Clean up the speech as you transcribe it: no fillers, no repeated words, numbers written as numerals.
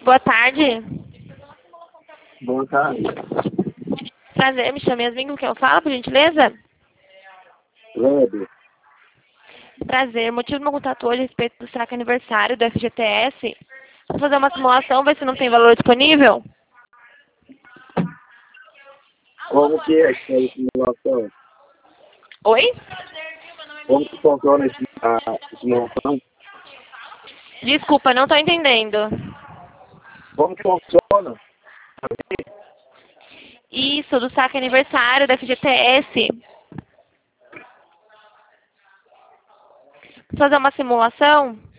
Boa tarde. Boa tarde. Prazer, me chamo Yasmin, com quem eu falo, por gentileza? Kleber. Prazer, motivo do meu contato hoje a respeito do saque aniversário do FGTS. Vou fazer uma simulação, ver se não tem valor disponível. Como que é essa simulação? Oi? Como que funciona a simulação? Desculpa, não estou entendendo. Como que funciona? Isso, do saque aniversário do FGTS. Vou fazer uma simulação.